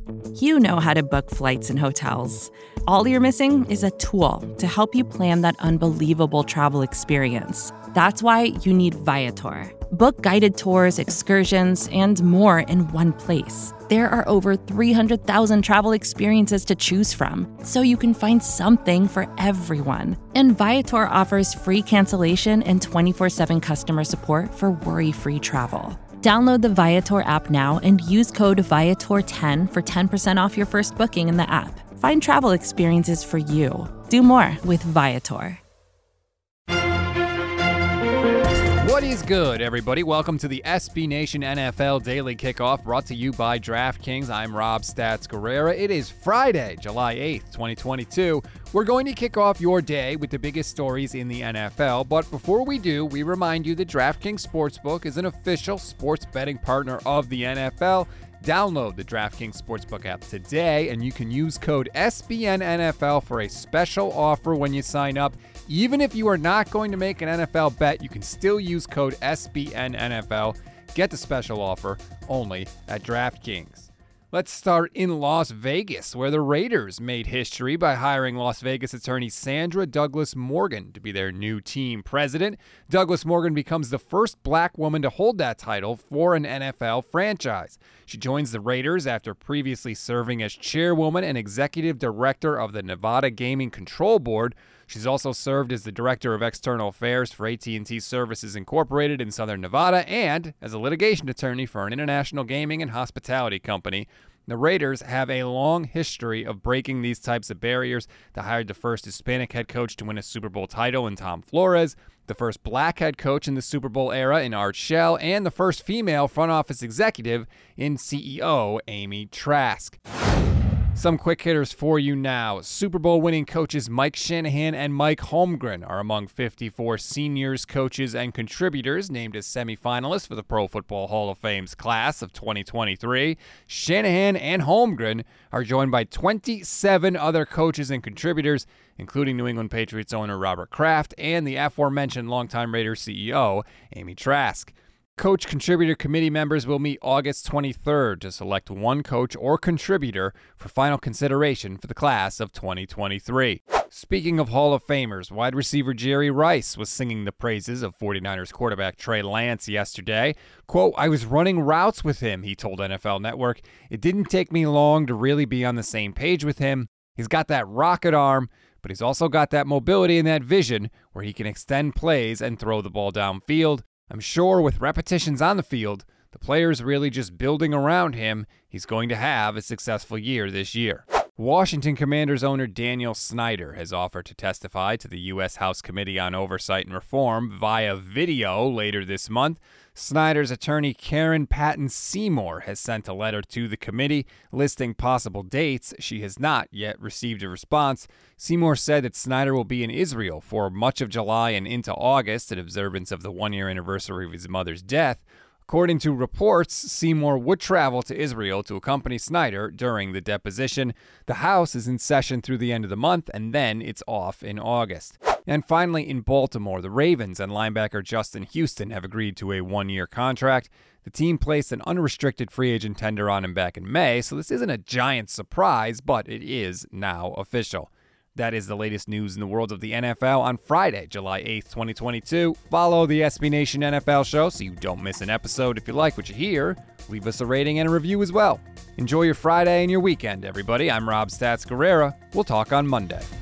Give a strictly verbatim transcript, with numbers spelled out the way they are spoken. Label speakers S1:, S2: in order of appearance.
S1: You know how to book flights and hotels. All you're missing is a tool to help you plan that unbelievable travel experience. That's why you need Viator. Book guided tours, excursions, and more in one place. There are over three hundred thousand travel experiences to choose from, so you can find something for everyone. And Viator offers free cancellation and twenty-four seven customer support for worry-free travel. Download the Viator app now and use code Viator ten for ten percent off your first booking in the app. Find travel experiences for you. Do more with Viator.
S2: What is good, everybody? Welcome to the S B Nation N F L Daily Kickoff, brought to you by DraftKings. I'm Rob Stats Guerrera. It is Friday, July eighth, twenty twenty-two. We're going to kick off your day with the biggest stories in the N F L, but before we do, we remind you that DraftKings Sportsbook is an official sports betting partner of the N F L. Download the DraftKings Sportsbook app today, and you can use code S B N N F L for a special offer when you sign up. Even if you are not going to make an N F L bet, you can still use code S B N N F L. Get the special offer only at DraftKings. Let's start in Las Vegas, where the Raiders made history by hiring Las Vegas attorney Sandra Douglas Morgan to be their new team president. Douglas Morgan becomes the first black woman to hold that title for an N F L franchise. She joins the Raiders after previously serving as chairwoman and executive director of the Nevada Gaming Control Board. She's also served as the Director of External Affairs for A T and T Services Incorporated in Southern Nevada and as a litigation attorney for an international gaming and hospitality company. The Raiders have a long history of breaking these types of barriers. They hired the first Hispanic head coach to win a Super Bowl title in Tom Flores, the first black head coach in the Super Bowl era in Art Shell, and the first female front office executive in C E O Amy Trask. Some quick hitters for you now. Super Bowl winning coaches Mike Shanahan and Mike Holmgren are among fifty-four seniors, coaches, and contributors named as semifinalists for the Pro Football Hall of Fame's class of twenty twenty-three. Shanahan and Holmgren are joined by twenty-seven other coaches and contributors, including New England Patriots owner Robert Kraft and the aforementioned longtime Raiders C E O Amy Trask. Coach Contributor Committee members will meet August twenty-third to select one coach or contributor for final consideration for the class of twenty twenty-three. Speaking of Hall of Famers, wide receiver Jerry Rice was singing the praises of 49ers quarterback Trey Lance yesterday. Quote, "I was running routes with him," he told N F L Network. "It didn't take me long to really be on the same page with him. He's got that rocket arm, but he's also got that mobility and that vision where he can extend plays and throw the ball downfield. I'm sure with repetitions on the field, the player's really just building around him. He's going to have a successful year this year." Washington Commanders owner Daniel Snyder has offered to testify to the U S House Committee on Oversight and Reform via video later this month. Snyder's attorney Karen Patton Seymour has sent a letter to the committee listing possible dates. She has not yet received a response. Seymour said that Snyder will be in Israel for much of July and into August in observance of the one-year anniversary of his mother's death. According to reports, Seymour would travel to Israel to accompany Snyder during the deposition. The House is in session through the end of the month, and then it's off in August. And finally, in Baltimore, the Ravens and linebacker Justin Houston have agreed to a one-year contract. The team placed an unrestricted free agent tender on him back in May, so this isn't a giant surprise, but it is now official. That is the latest news in the world of the N F L on Friday, July eighth, twenty twenty-two. Follow the S B Nation N F L show so you don't miss an episode. If you like what you hear, leave us a rating and a review as well. Enjoy your Friday and your weekend, everybody. I'm Rob Stats Guerrera. We'll talk on Monday.